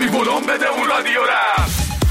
بی بولون بده اون رادیو رم.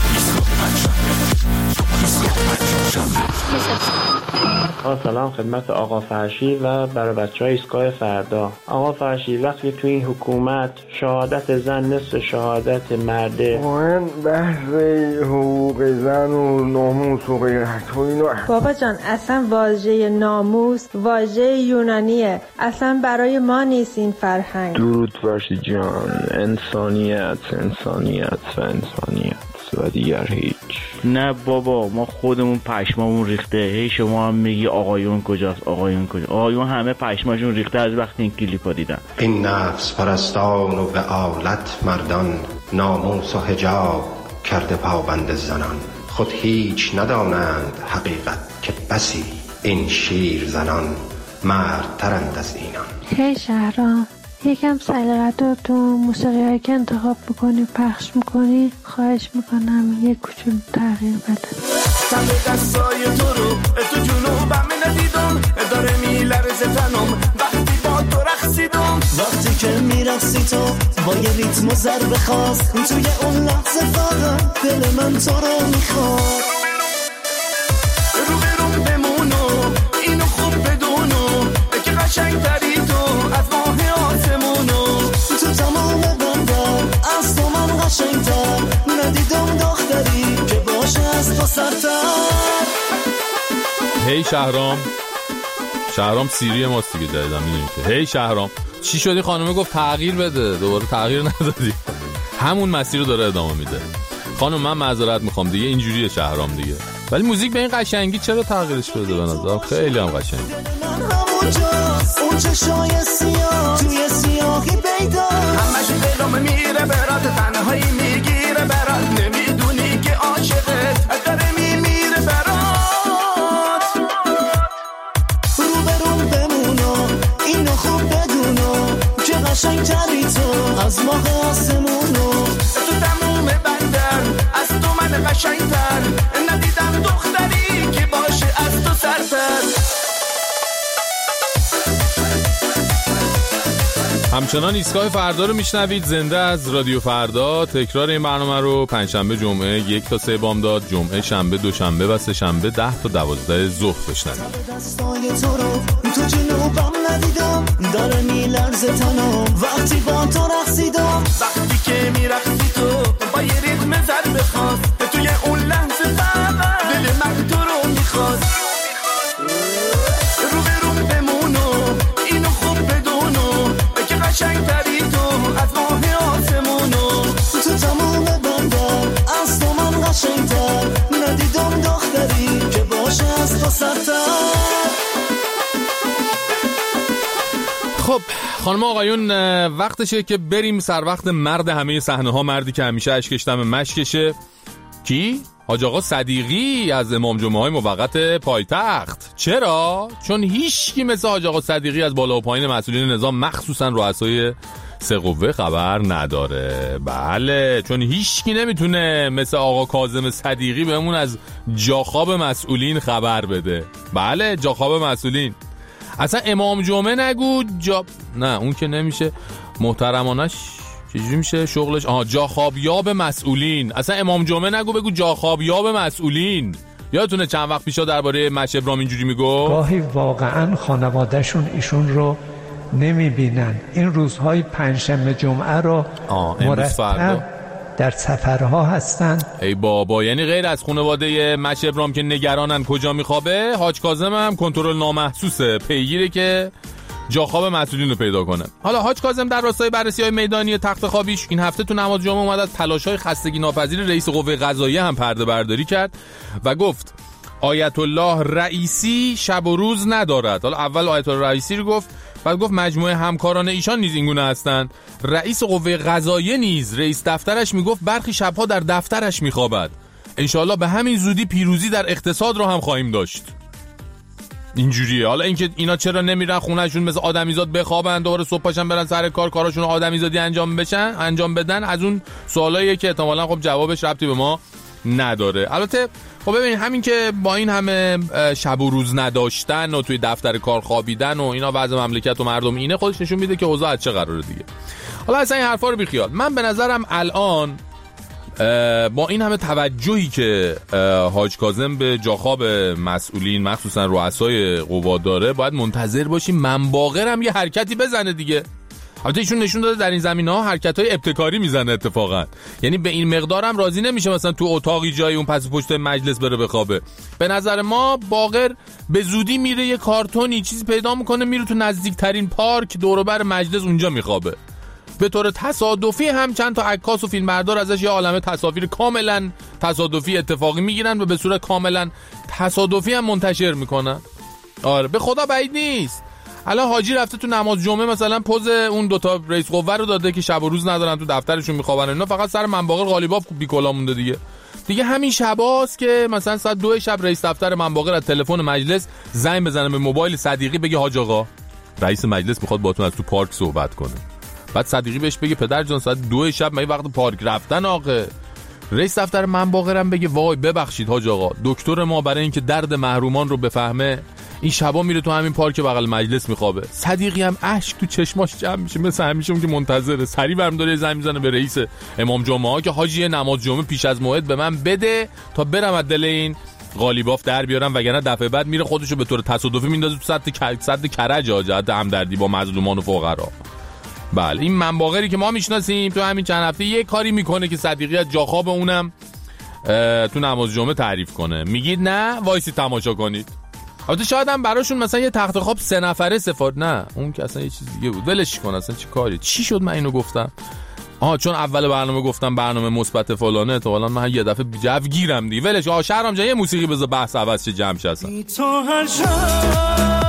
سلام خدمت آقا فرشی و برای بچه های ایستگاه فردا. آقا فرشی، وقتی تو این حکومت شهادت زن نصف شهادت مرده، من بحث حقوق زن و ناموس و غیرت و اینا. بابا جان اصلا واژه ناموس واژه یونانیه، اصلا برای ما نیست این فرهنگ. درود فرشی جان. انسانیت و انسانیت و دیگر هیچ. نه بابا، ما خودمون پشمامون ریخته. هی شما هم میگی آقایون کجاست، آقایون کجاست. آقایون همه پشماشون ریخته از وقتی این کلیپا دیدن. این نفس پرستان و به آلت مردان، ناموس و حجاب کرده پابند زنان. خود هیچ ندانند حقیقت که بسی این شیر زنان مردترند از اینان. هی شهرام، یکم سلیقت رو تو موسیقی که انتخاب میکنی پخش میکنی، خواهش میکنم یک کوچولو تغییر بده. تن دستای تو رو تو جنوبم ندیدم، داره میلرزه تنم وقتی با تو رقصیدم. وقتی که میرقصی تو با یه ریتم و ضربه خاص، توی اون لحظه فقط دل من تو رو میخواد. رو برون بمونو اینو خوب بدونو که قشنگ تری تو از ماه آسمونو. تو تمام بندر از تو من قشنگتر ندیدم دختری که باشه از تو سرتر. هی شهرام سیری ماست دیگه جدیدم میدونیم که. هی شهرام چی شدی؟ خانومه گفت تغییر بده، دوباره تغییر ندادی، همون مسیر رو داره ادامه میده. خانم من معذرت میخوام دیگه، اینجوریه شهرام دیگه. ولی موزیک به این قشنگی چرا تغییرش بده؟ به نظرم خیلی هم قشنگه. اون چشای سیاه توی سیاهی پیدا، همش دلم میره برات، تنهایی میگیره برات، نمیدونی که عاشقت داره میمیره برات. رو برون بمونو اینو خوب بدونو که قشنگ تری تو از ماه آسمونو. تو تموم بندر از تو من قشنگتر ندیدم دختری که باشه از تو سرتر. همچنان ایستگاه فردا رو میشنوید، زنده از رادیو فردا. تکرار این برنامه رو پنجشنبه جمعه 1 تا 3 بامداد، جمعه شنبه دوشنبه و سه شنبه 10 تا 12 ظهر بشنوید. دستای تو رو تو جنوبم ندیدم، داره میلرزه تنم وقتی با تو رقصیدم. وقتی که میرقصی تو با یه ریتم ضربه خاص، توی اون لحظه فقط دل من تو رو میخواد. رو برون بمونو اینو خوب بدونو که قشنگ تری تو از ماه آسمونو. تو تمام بندر از تو من قشنگتر ندیدم دختری که باشه از تو سرتر. خب خانم آقایون، وقتشه که بریم سر وقت مرد همه صحنه ها، مردی که همیشه اشکش دم مشکشه. کی؟ حاج آقا صدیقی از امام جمعه های موقت پایتخت. چرا؟ چون هیچکی مثل حاج آقا صدیقی از بالا و پایین مسئولین نظام، مخصوصا رؤسای سه قوه خبر نداره. بله، چون هیچکی نمیتونه مثل آقا کاظم صدیقی بهمون از جاخواب مسئولین خبر بده. بله، جاخواب مسئولین. اصلا امام جمعه نگو نه اون که نمیشه، محترمانش چجوری میشه شغلش؟ جاخوابیاب مسئولین. اصلا امام جمعه نگو، بگو جاخوابیاب مسئولین. یادتونه چند وقت پیشا درباره مشه ابراهیم اینجوری میگو؟ گاهی واقعا خانوادهشون ایشون رو نمیبینن. این روزهای پنجشنبه جمعه رو مرتب در سفرها هستن. ای بابا، یعنی غیر از خانواده مشه ابراهیم که نگرانن کجا میخوابه، حاج کاظم هم کنترل نامحسوسه، پیگیره که جاخواب مسئولین رو پیدا کنه. حالا حاج کاظم در راستای بررسی‌های میدانی تخت خوابیش این هفته تو نماز جمعه اومد از تلاش‌های خستگی ناپذیر رئیس قوه قضاییه هم پرده برداری کرد و گفت آیت الله رئیسی شب و روز ندارد. حالا اول آیت الله رئیسی رو گفت، بعد گفت مجموعه همکاران ایشان نیز اینگونه هستند. رئیس قوه قضاییه نیز رئیس دفترش میگفت برخی شبها در دفترش میخوابد. انشالله به همین زودی پیروزی در اقتصاد رو هم خواهیم داشت. اینجوریه. حالا اینکه اینا چرا نمیرن خونهشون مثل آدمیزاد بخوابن، دوباره صبح پاشن برن سر کار، کاراشون رو آدمیزادی انجام بدن، از اون سوالاییه که احتمالاً خب جوابش ربطی به ما نداره. البته خب ببین، همین که با این همه شب و روز نداشتن و توی دفتر کار خوابیدن و اینا وضع مملکت و مردم اینه، خودش نشون میده که اوضاع از چه قراره دیگه. حالا اصلا این حرفا رو بیخیال. من به نظرم الان با این همه توجهی که حاج کاظم به جاخواب مسئولین مخصوصا رؤسای قوا داره، باید منتظر باشیم منباغر هم یه حرکتی بزنه دیگه. البته ایشون نشون داده در این زمینه‌ها حرکت‌های ابتکاری میزنه اتفاقا، یعنی به این مقدار هم راضی نمیشه مثلا تو اتاقی جای اون پس پشت مجلس بره بخوابه. به نظر ما باقر به زودی میره یه کارتونی چیزی پیدا میکنه، میره تو نزدیکترین پارک دور و بر مجلس اونجا میخوابه. به طور تصادفی هم چند تا عکاس و فیلمبردار ازش یه عالمه تصاویر کاملا تصادفی اتفاقی میگیرن و به صورت کاملا تصادفی هم منتشر میکنن. آره به خدا بعید نیست الان حاجی رفته تو نماز جمعه مثلا پوز اون دوتا رئیس قوه رو داده که شب و روز ندارن تو دفترشون میخوابن، اینا فقط سر منباغر قالیباف بیکلا مونده دیگه همین شباست که مثلا ساعت 2 شب رئیس دفتر منباغر از تلفن مجلس زنگ بزنه به موبایل صدیقی بگه حاج آقا رئیس مجلس میخواد باهاتون از تو پارک صحبت کنه. بعد صدیقی بهش بگه پدر جان ساعت 2 شب مگه وقت پارک رفتن آقا؟ رئیس دفتر منباغرم بگه وای ببخشید حاج آقا، دکتر ما برای اینکه درد محرومان رو بفهمه این شبا میره تو همین پارک بغل مجلس میخوابه. صدیقی هم اشک تو چشماش جمع میشه مثل همیشه اون که منتظره، سری برم داره زنگ میزنه به رئیس امام جمعه ها که حاجی نماز جمعه پیش از موعد به من بده تا برم از دل این قالیباف در بیارم، وگرنه دفعه بعد میره خودشو به طور تصادفی میندازه تو سد کرج جهت همدردی با مظلومان و فقرا. بله این منباغری که ما میشناسیم تو همین چند هفته یه کاری میکنه که صدیقی از جاخواب اونم تو نماز جمعه تعریف کنه. میگید نه وایسی تماشا کنید. البته شاید هم براشون مثلا یه تخت خواب 3 نفره سفارت، نه اون که اصلا یه چیز دیگه بود، ولش کن اصلا چی کاری. چی شد من اینو گفتم؟ چون اول برنامه گفتم برنامه مثبت فلانه، تو الان من یه دفعه جو گیرم دی. ولش شهرام جان یه موسیقی بذار بحث عوض شه جمع شه اصلا. تو هر شب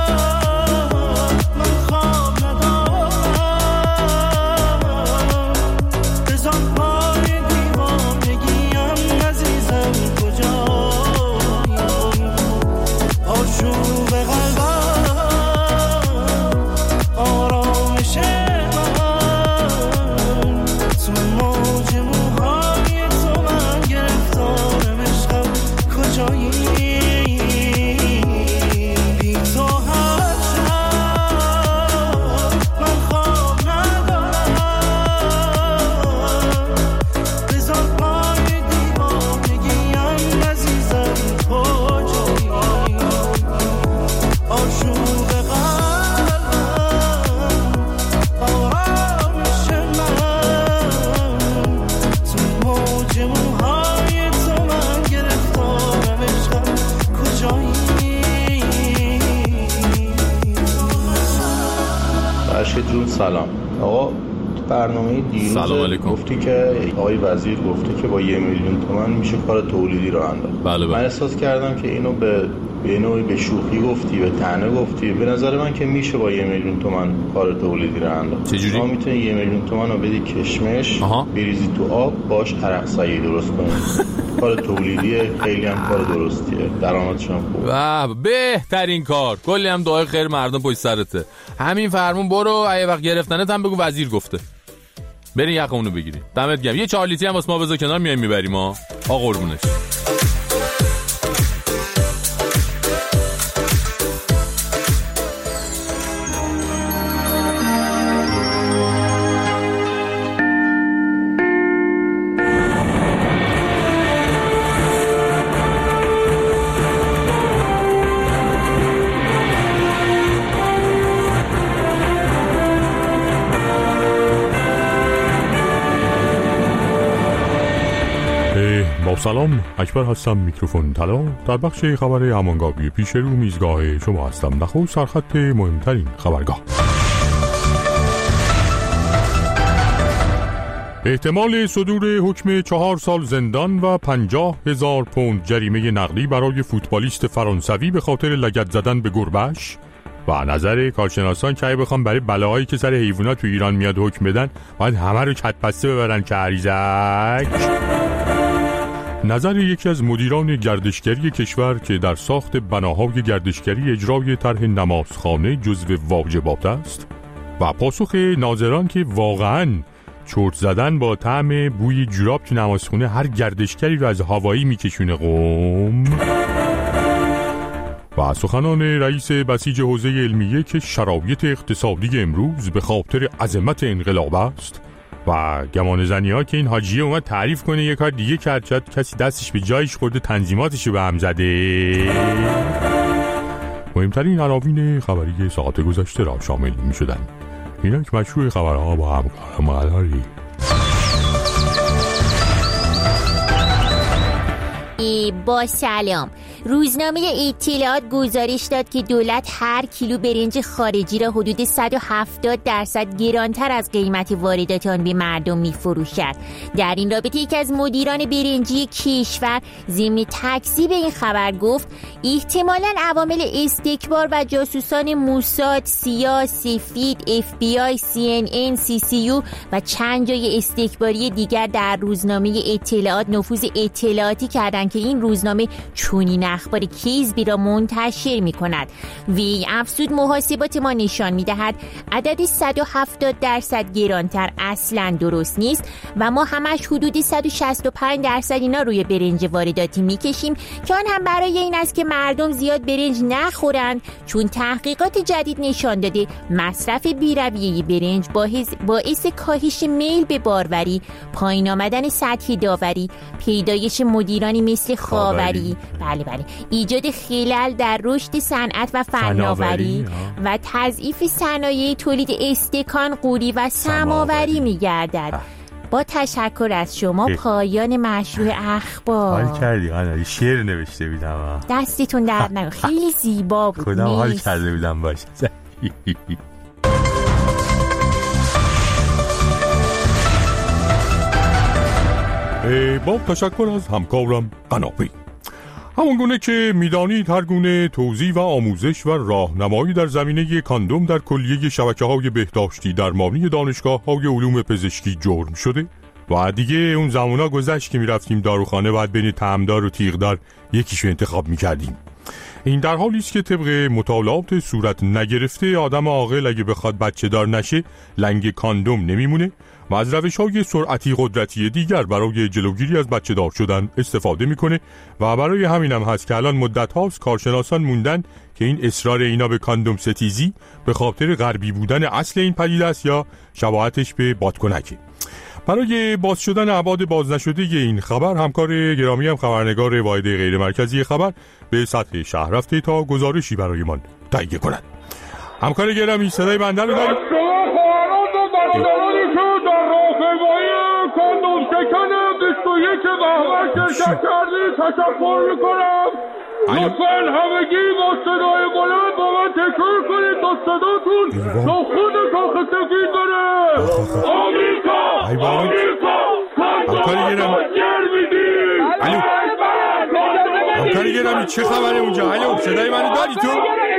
سلام آقا، برنامه دیروز گفتی که آقای وزیر گفته که با 1 میلیون تومان میشه کار تولیدی رو انداخت. بله. من احساس کردم که اینو به شوخی گفتی، به طعنه گفتی. به نظر من که میشه با 1 میلیون تومان کار تولیدی رو انداخت. چجوری؟ شما میتونی 1 میلیون تومان رو بدی کشمش بریزی تو آب باش عرق سایی درست کنی. کار تولیدی خیلی هم کار درستیه، درآمدش هم خوبه. بهترین کار. کلی هم دعای خیر مردم پشت سرته. همین فرمون برو، اگه وقت گرفتنت هم بگو وزیر گفته. برین یقه اونو بگیری. دمت گرم. یه 4 لیتری هم واسه ما بذار کنار، میایم میبریم ها. قربونش. سلام، اکبر هستم، میکروفون طلا. در بخش خبر همانگاوی پیش رو میزگاه شما هستم. نخست سرخط مهمترین خبرگاه. احتمال صدور حکم 4 سال زندان و 50,000 پوند جریمه نقدی برای فوتبالیست فرانسوی به خاطر لگد زدن به گربه‌اش و نظر کارشناسان که اگه بخوام برای بلاهایی که سر حیوانات تو ایران میاد حکم بدن باید همه رو کت‌بسته ببرن که عریزک. نظر یکی از مدیران گردشگری کشور که در ساخت بناهای گردشگری اجرای طرح نمازخانه جزو واجبات است و پاسخ ناظران که واقعاً چرت زدن با طعم بوی جوراب تو نمازخونه هر گردشگری رو از هوایی میکشونه قوم. و سخنان رئیس بسیج حوزه علمیه که شرایط اقتصادی امروز به خاطر عظمت انقلاب است و گمان زنی ها که این حاجیه اومد تعریف کنه یه کار دیگه کرد، شاید کسی دستش به جایش خورده تنظیماتش به هم زده. مهمترین عناوین خبری ساعت گذشته را شامل می شدن. اینک مشروع خبرها با همکارم قراری. با سلام. روزنامه اطلاعات گزارش داد که دولت هر کیلو برنج خارجی را حدود 170% گرانتر از قیمت واردات آن به مردم می‌فروشد. در این رابطه یکی از مدیران برنجی کشور ضمن تکذیب این خبر گفت احتمالاً عوامل استکبار و جاسوسان موساد، سیا، سفید، FBI، CNN، CCU و چند جای استکباری دیگر در روزنامه اطلاعات نفوذ اطلاعاتی کردند که این روزنامه چنین اخبار کذبی را منتشر می کند. وی افزود محاسبات ما نشان می دهد عدد 170% گرانتر اصلا درست نیست و ما همش حدود 165% اینا روی برنج وارداتی می کشیم که آن هم برای این است که مردم زیاد برنج نخورند، چون تحقیقات جدید نشان داده مصرف بی‌رویه برنج باعث کاهش میل به باروری، پایین آمدن سطح داوری، پیدایش مدیرانی مثل خاوری، بله، ایجاد خلل در رشد صنعت و فناوری و تضعیف صنایع تولید استکان، قوری و سماوری می‌گردد. با تشکر از شما پایان مشروع اخبار. حال کردی قناری، شعر نوشته بیدم. دستتون درد نکنه، خیلی زیبا بود. خودم حال کرده بیدم باشه. با تشکر از همکارم قناپی. همونگونه که میدانید هر گونه توضیح و آموزش و راهنمایی در زمینه کاندوم در کلیه شبکه‌های بهداشتی درمانی دانشگاه‌های علوم پزشکی جرم شده و دیگه اون زمانا گذشت که میرفتیم داروخانه بعد بین طعمدار و تیغدار یکیشو انتخاب میکردیم. این در حالی است که طبق مطالعات صورت نگرفته آدم عاقل اگه بخواد بچه دار نشه لنگ کاندوم نمیمونه و از روش‌های سرعتی قدرتی دیگر برای جلوگیری از بچه دار شدن استفاده میکنه و برای همینم هست که الان مدت هاست کارشناسان موندن که این اصرار اینا به کاندوم ستیزی به خاطر غربی بودن اصل این پدیده است یا شباهتش به بادکنکه. برای باز شدن ابعاد باز نشده این خبر همکار گرامی هم خبرنگار واحد غیر مرکزی خبر به سطح شهر رفته تا گزارشی برایمان تهیه کند. همکار گرامی صدای بنده رو دارید؟ کاندوم شکن 21 بهمن شرکت کردید تشکر میکنم. لطفاً همگی با صدای بلند با من تکرار کنید تا صداتون تا خود کاخ سفید بره. آمریکا کاندوم مهاجر میدید. همکار گرامی چه خبره اونجا؟ الو صدای منو داری تو؟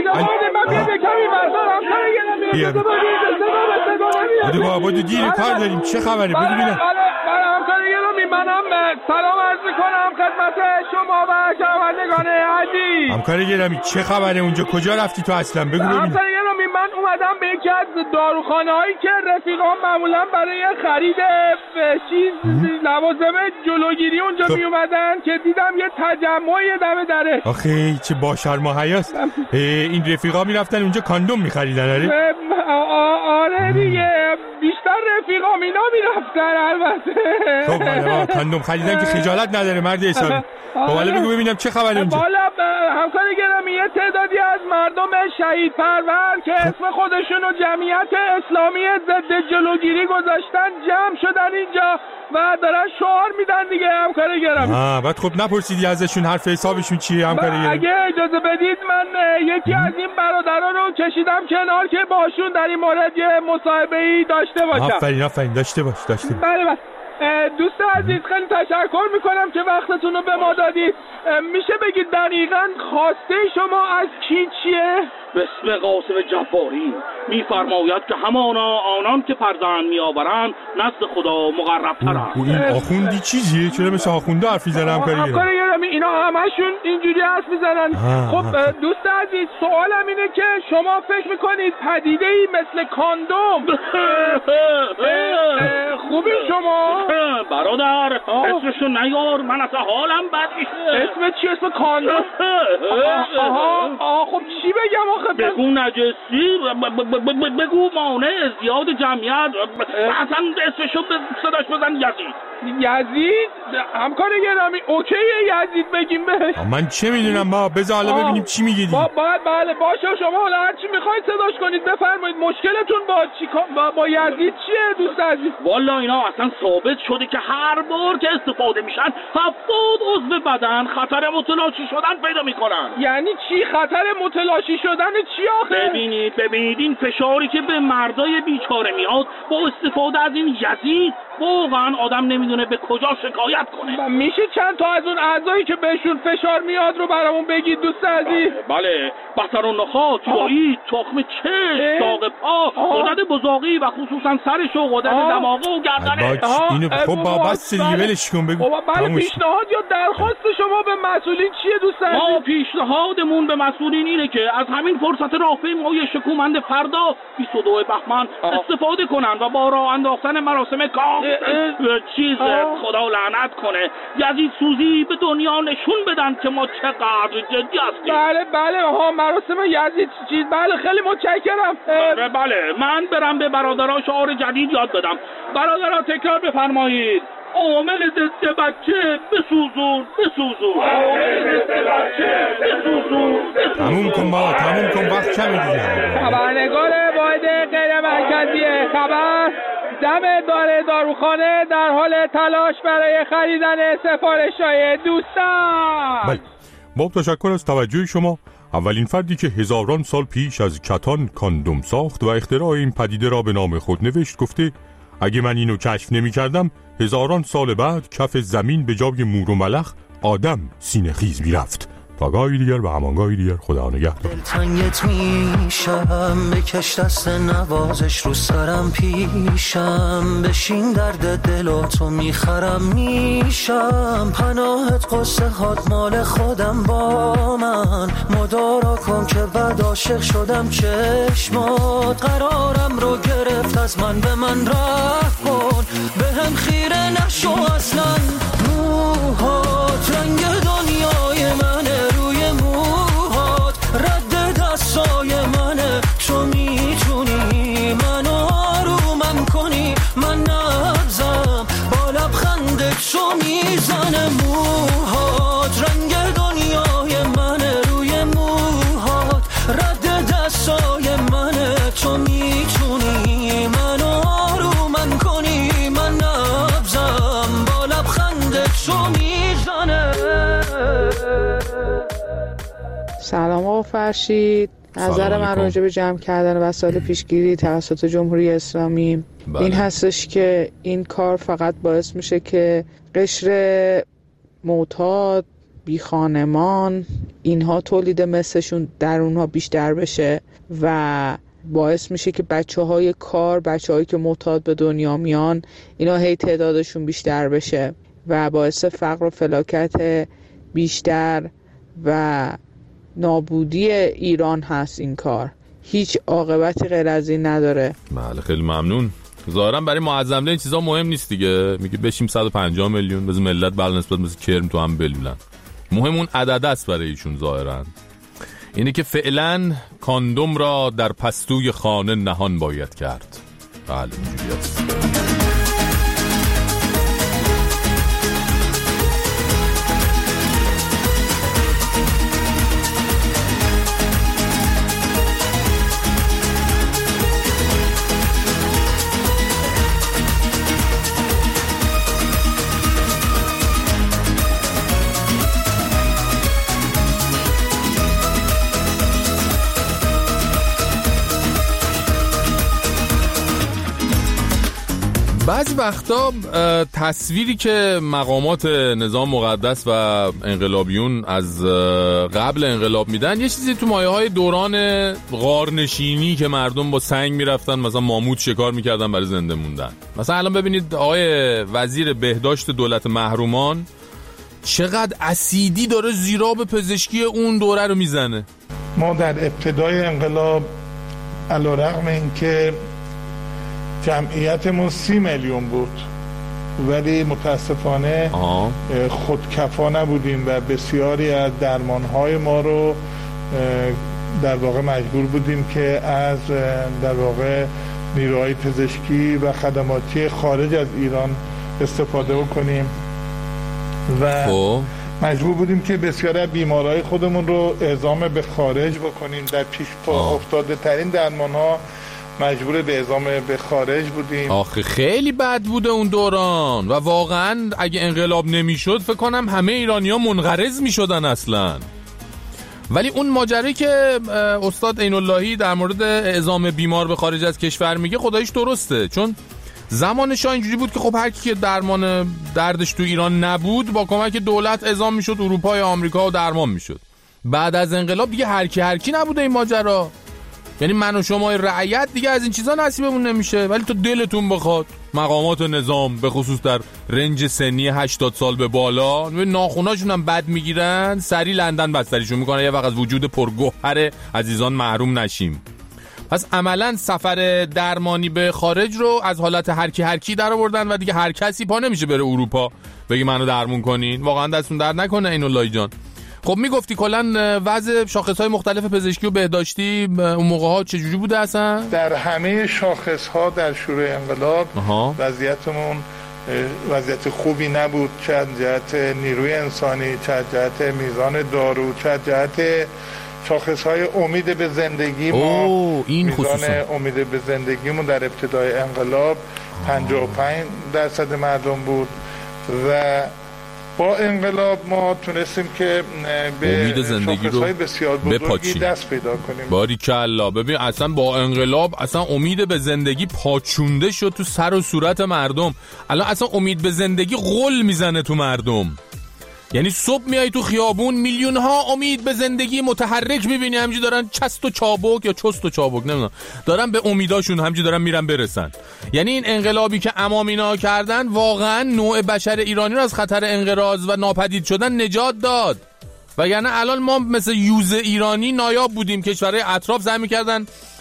بوده بابا دیر کار داریم، چه خبره؟ بگو بینم. منم سلام عرض میکنم خدمت شما و شنوندگان عزیز. همکار گرامی چه خبره اونجا؟ کجا رفتی تو اصلا؟ بگو ببینم. همکار گرامی من اومدم به یکی از داروخانه هایی که رفیقان معمولا برای خرید لوازم جلوگیری اونجا می اومدن که دیدم یه تجمعی دم دره. آخه چه با شرم و حیاست. این رفیقا میرفتن اونجا کاندوم میخریدن؟ آره دیگه، بیشتر رفیقام اینا میرفتن البته. خب کاندوم خریدن که خجالت نداره مرد حسابی. خب حالا بگو ببینم چه خبره اونجا؟ والا همکار گرامی یه تعدادی از مردم شهید پرور که اسم خودشون و جمعیت اسلامی ضد جلوگیری گذاشتن جمع شدن اینجا و دارن شعار میدن دیگه همکار گرامی. بعد خب نپرسیدی ازشون حرف حسابشون چیه همکار گرامی؟ اگه اجازه بدید من یکی از این برادران رو کشیدم کنار که باشون در این مورد یه مصاحبه‌ای داشته باشم. آفرین داشته باش. بله دوست عزیز خیلی تشکر میکنم که وقتتون رو به ما دادید. میشه بگید دقیقاً خواسته شما از کی چیه؟ بسم قاسم جباری میفرماید که آنان که فرزند میآورند نزد خدا مقرب‌ترند. این آخوندی چیزیه؟ چرا مثل آخونده حرف میزنم همکار گرامی اینا همشون اینجوری حرف میزنن. خب دوست عزیز سوالم اینه که شما فکر میکنید پدیده‌ای مثل کاندوم خوبی شما؟ برادر اسمشو نیار، من اصلا حالم بد میشه. اسمت چی؟ اسم کاندوم؟ خب چی بگم آخه؟ بگو نجسی، بگو مانع زیاد جمعیت، اصلا اسمشو صداش بزن یزید همکار گرامی. اوکیه یزید بگیم بهش. من چه میدونم با بذار حالا ببینیم چی میگه دیگه. بله باشه، شما حالا هر چی میخواید صداش کنید بفرمایید. مشکلتون با یزید چیه دوست عزیز؟ والا اینا اصلا ثابت شده که هر بار که استفاده میشن 70 عضو بدن خطر متلاشی شدن پیدا میکنن. یعنی چی خطر متلاشی شدن چی آخه؟ ببینید این فشاری که به مردای بیچاره میاد با استفاده از این یزید واقعا آدم نمیدونه به کجا شکایت کنه. میشه چند تا از اون اعضایی که بهشون فشار میاد رو برامون بگید دوست عزیز؟ بله، بستر و نخاع، چایی، تخم چشم، داغ پا، غدد بزاقی و خصوصا سرش و غدد دماغه و گردنه. اینو خب بابا بس دیگه ولش کن بگو. بله، پیشنهاد یا درخواست شما به مسئولین چیه دوست عزیز؟ ما پیشنهادمون به مسئولین اینه که از همین فرصت راهپیمایی شکومند فردا 22 بهمن استفاده کنن و با راه انداختن مراسم کام خدا لعنت کنه یزید سوزی به دنیا نشون بدن که ما چقدر جدی هستیم. بله مراسم یزید چیز. بله خیلی متشکرم. بله من برم به برادرها شعار جدید یاد بدم. برادرها تکرار بفرمایید. عامل ضد بچه بسوزون. عامل ضد بچه بسوزون. تموم کن وقت کمی دیگه. خبرنگار واحد غیر مرکزی خبر دم داروخانه در حال تلاش برای خریدن سفارش‌های دوستان. بله با تشکر از توجه شما. اولین فردی که هزاران سال پیش از کتان کاندوم ساخت و اختراع این پدیده را به نام خود نوشت گفته اگه من اینو کشف نمی کردم هزاران سال بعد کف زمین به جای مور و ملخ آدم سینه خیز می رفت. تا گاهی دیگر و همانگاهی دیگر خدا نگهدار. دلتنگت میشم بکش دست نوازش رو سرم پیشم بشین درد دلاتو میخرم میشم پناهت قصه هات مال خودم با من مدارا کن که بعد عاشق شدم چشمات قرارم رو گرفت از من به من رفت کن به هم خیره نشو اصلا موهات رنگ دنیای منه روی موهات رد دستای منه تو میتونی منو آرومم کنی من نبزم با لبخندت تو میزنه موهات رنگ دنیای منه روی موهات رد دستای منه تو میتونی منو آرومم کنی من نبزم با لبخندت تو میزنه. سلام آقا فرشید. نظر من راجع به جمع کردن وسایل پیشگیری توسط جمهوری اسلامی این هستش که این کار فقط باعث میشه که قشر معتاد بی خانمان اینها تولید مثلشون در اونها بیشتر بشه و باعث میشه که بچه‌های کار بچه‌هایی که معتاد به دنیا میان اینا هی تعدادشون بیشتر بشه و باعث فقر و فلاکت بیشتر و نابودی ایران هست. این کار هیچ عاقبتی غیر از این نداره. بله خیلی ممنون. ظاهرا برای معظم این چیزا مهم نیست دیگه. میگه بشیم 150 میلیون بذار ملت بر نسبت مثل کرم تو هم بلولن. مهم اون عدد است برای ایشون ظاهرا. اینه که فعلا کاندوم را در پستوی خانه نهان باید کرد. بله اینجوری است. بعضی وقتا تصویری که مقامات نظام مقدس و انقلابیون از قبل انقلاب میدن یه چیزی تو مایه‌های دوران غارنشینی که مردم با سنگ میرفتن مثلا ماموت شکار میکردن برای زنده موندن. مثلا الان ببینید آقای وزیر بهداشت دولت محرومان چقدر اسیدی داره زیراب پزشکی اون دوره رو میزنه. ما در ابتدای انقلاب علیرغم اینکه جمعیتمون 30 میلیون بود، ولی متاسفانه خودکفا نبودیم و بسیاری از درمانهای ما رو در واقع مجبور بودیم که از در واقع نیروهای پزشکی و خدماتی خارج از ایران استفاده بکنیم و مجبور بودیم که بسیاری از بیمارهای خودمون رو اعزام به خارج بکنیم. در پیش افتاده ترین درمانها مجبور به اعزام به خارج بودیم. آخه خیلی بد بوده اون دوران و واقعا اگه انقلاب نمیشد فکر کنم همه ایرانی‌ها منقرض میشدن اصلا. ولی اون ماجرایی که استاد عین‌اللهی در مورد اعزام بیمار به خارج از کشور میگه خداییش درسته، چون زمان شاه اینجوری بود که خب هر کی که درمان دردش تو ایران نبود با کمک دولت اعزام میشد اروپا یا آمریکا و درمان میشد. بعد از انقلاب دیگه هر کی نبوده این ماجرا، یعنی من و شما رعیت دیگه از این چیزا نصیبمون نمیشه. ولی تو دلتون بخواد مقامات نظام به خصوص در رنج سنی 80 سال به بالا ناخوناشون هم بد میگیرن، سری لندن بستریشون میکنن یه وقت از وجود پرگوهر عزیزان محروم نشیم. پس عملا سفر درمانی به خارج رو از حالت هر کی در آوردن و دیگه هر کسی پا نمیشه بره اروپا بگی منو درمون کنین. واقعا دستون درد نکنه عین‌اللهی جان. خب میگفتی کلا وضع شاخص‌های مختلف پزشکی و بهداشتی اون موقع‌ها چجوری بوده اصلا؟ در همه شاخص‌ها در شروع انقلاب وضعیتمون وضعیت خوبی نبود، چه از جهت نیروی انسانی، چه از جهت میزان دارو، چه از جهت شاخص‌های امید به زندگی. ما میزان امید به زندگیمون در ابتدای انقلاب 55% مردم بود و با انقلاب ما تونستیم که به امید زندگی رو بسیار بزرگی دست پیدا کنیم. باریکلا. ببین اصلا با انقلاب اصلا امید به زندگی پاچونده شد تو سر و صورت مردم. الان اصلا امید به زندگی غل میزنه تو مردم. یعنی صبح میای تو خیابون میلیون ها امید به زندگی متحرک میبینی، همینجوری دارن چست و چابک یا چست و چابک نمیدونم دارن به امیداشون همینجوری دارن میرن برسن. یعنی این انقلابی که امامینا کردن واقعا نوع بشر ایرانی رو از خطر انقراض و ناپدید شدن نجات داد. وگرنه الان ما مثل یوز ایرانی نایاب بودیم، کشورهای اطراف سعی میکردن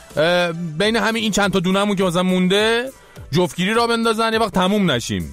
بین همین این چند تا دونمون که مثلا مونده جفتگیری را بندازن یه وقت تموم نشیم.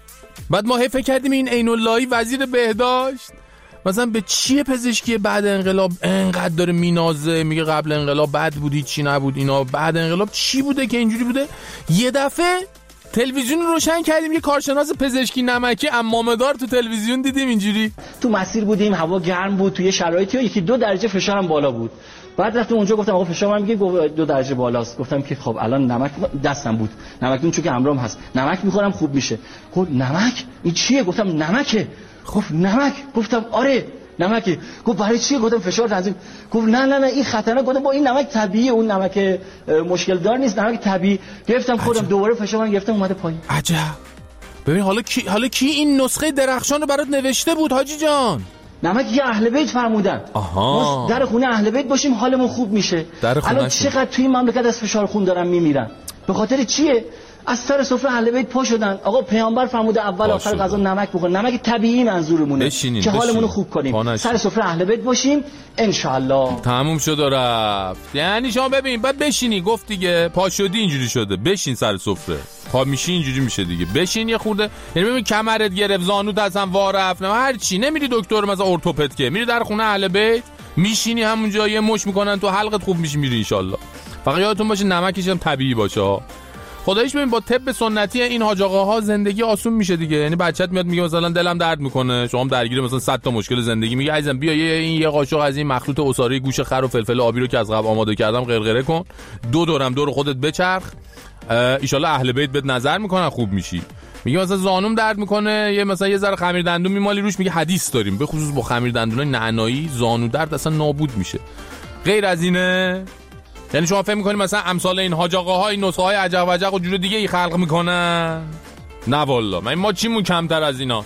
بعد ما فکر کردیم این عین‌اللهی وزیر بهداشت مثلا به چیه پزشکی بعد انقلاب انقدر داره مینازه، میگه قبل انقلاب بد بودی چی نبود اینا، بعد انقلاب چی بوده که اینجوری بوده. یه دفعه تلویزیون رو روشن کردیم یه کارشناس پزشکی نمکی عمامه‌دار تو تلویزیون دیدیم اینجوری تو مسیر بودیم، هوا گرم بود، توی شرایطی 1-2 درجه فشارم بالا بود. بعد رفتم اونجا گفتم آقا فشار من میگه 2 درجه بالاست. گفتم که خب الان نمک دستم بود، نمکتون چون که همراهم هست، نمک میخورم خوب میشه. گفت نمک این چیه؟ گفتم نمکه. خب نمک. گفتم آره نمکه. گفت برای چیه؟ گفتم فشار تنظیم. گفت نه این خطرناک. گفتم با این نمک طبیعیه، اون نمک مشکل دار نیست، نمک طبیعی. گرفتم خودم دوباره فشار من گرفتم اومده پایین. عجب. ببین حالا کی این نسخه درخشان رو برات نوشته بود حاجی جان؟ نمک یه اهل بیت فرمودن. ما در خونه اهل بیت باشیم حالمون خوب میشه. الان چقدر توی این مملکت از فشار خون دارن میمیرن. به خاطر چیه؟ از سر سفره اهل بیت پا شدن. آقا پیامبر فرموده اول آخر غذا نمک بخور. نمک طبیعی منظورمونه که حالمون رو خوب کنیم. سر سفره اهل بیت باشیم ان شاء الله. تموم شد و رفت. یعنی شما ببین بعد بشینی، گفت دیگه پا شدی اینجوری شده، بشین سر سفره. پا میشی اینجوری میشه دیگه، بشین یه خورده. یعنی ببین کمرت گرفت، زانوت اصلا وا رفت، نه هر چی، نمیری دکتر مثلا ارتوپد که، میری در خونه اهل بیت میشینی همونجا یه مش میکنن تو حلقت خوب میشی میری ان شاء الله. فقط یادتون باشه نمکش هم طبیعی باشه. خداییش ببین با طب سنتی این حاج آقاها زندگی آسون میشه دیگه. یعنی بچت میاد میگه مثلا دلم درد میکنه، شما هم درگیر مثلا 100 تا مشکل زندگی، میگه عزیزم بیا این یه قاشق از این مخلوط عصاره گوش خر و فلفل آبی رو که از قبل آماده کردم غرغره کن، 2 دورم دور خودت بچرخ، ان شاء الله اهل بیت بهت نظر میکنن خوب میشی. میگه مثلا زانوم درد میکنه، یه مثلا یه ذره خمیر دندون میمالی روش، میگه حدیث داریم به خصوص با خمیر دندونای نعنایی زانو درد اصلا نابود میشه. غیر از اینه یعنی شما فهم میکنید مثلا امثال این حاج آقاها این نسخه های عجب وجق و جور دیگه ای خلق میکنن؟ نه والله ما چیمون کمتر از اینا،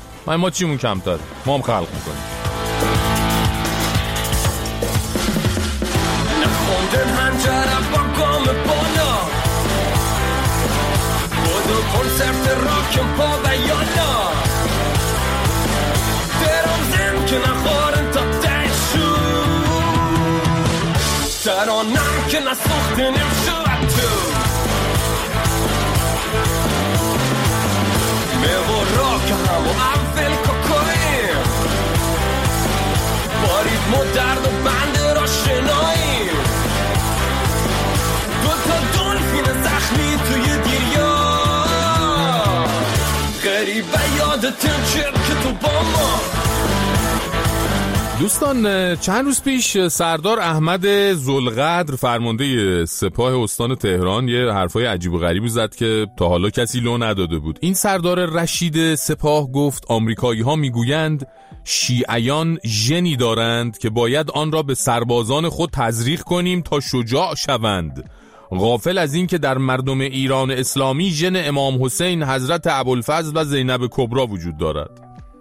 ما چیمون کمتر، ما هم خلق میکنیم. نخوندم هنجره با گام بالا، بودو کنسرت راکم پا و یالا، درام زن که نخورن تا دشو، ترانم که نسخته نمشو تو، و درد و بند را شناییم، دوتا دلفین زخمی توی دریا، غریبه یادت چه که تو با ما. دوستان چند روز پیش سردار احمد ذوالقدر فرمانده سپاه استان تهران یه حرفای عجیب و غریبی زد که تا حالا کسی لو نداده بود. این سردار رشید سپاه گفت آمریکایی‌ها میگویند شیعیان ژنی دارند که باید آن را به سربازان خود تزریق کنیم تا شجاع شوند، غافل از این که در مردم ایران اسلامی ژن امام حسین، حضرت ابوالفضل و زینب کبرا وجود دارد.